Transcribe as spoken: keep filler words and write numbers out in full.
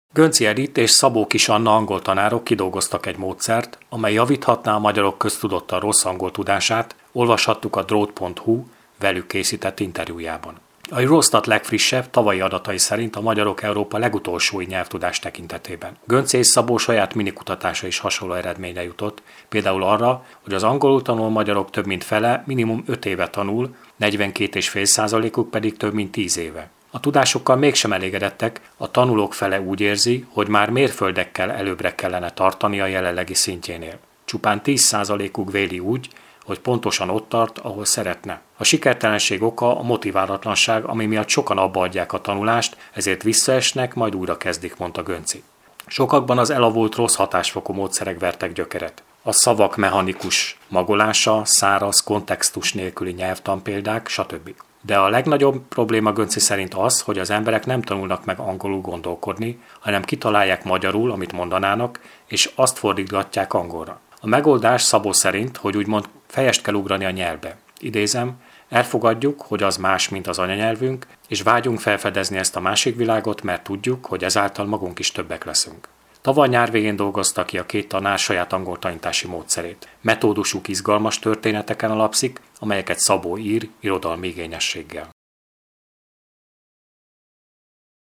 Gönczi Edith és Szabó Kis Anna angol tanárok kidolgoztak egy módszert, amely javíthatná a magyarok köztudottan rossz angol tudását, olvashattuk a drót pont hu velük készített interjújában. A Eurostat legfrissebb, tavalyi adatai szerint a magyarok Európa legutolsói nyelvtudás tekintetében. Gönczi és Szabó saját minikutatása is hasonló eredményre jutott, például arra, hogy az angolul tanuló magyarok több mint fele minimum öt éve tanul, negyvenkét egész öt százalékuk pedig több mint tíz éve. A tudásokkal mégsem elégedettek, a tanulók fele úgy érzi, hogy már mérföldekkel előbbre kellene tartani a jelenlegi szintjénél. Csupán tíz százalékuk véli úgy, hogy pontosan ott tart, ahol szeretne. A sikertelenség oka a motiválatlanság, ami miatt sokan abbaadják a tanulást, ezért visszaesnek, majd újra kezdik, mondta Gönczi. Sokakban az elavult rossz hatásfokú módszerek vertek gyökeret. A szavak mechanikus magolása, száraz, kontextus nélküli nyelvtanpéldák, stb. De a legnagyobb probléma Gönczi szerint az, hogy az emberek nem tanulnak meg angolul gondolkodni, hanem kitalálják magyarul, amit mondanának, és azt fordítgatják angolra. A megoldás Szabó szerint, hogy úgymond fejest kell ugrani a nyelvbe. Idézem, elfogadjuk, hogy az más, mint az anyanyelvünk, és vágyunk felfedezni ezt a másik világot, mert tudjuk, hogy ezáltal magunk is többek leszünk. Tavaly nyár végén dolgozta ki a két tanár saját angol tanítási módszerét. Metódusuk izgalmas történeteken alapszik, amelyeket Szabó ír irodalmi igényességgel.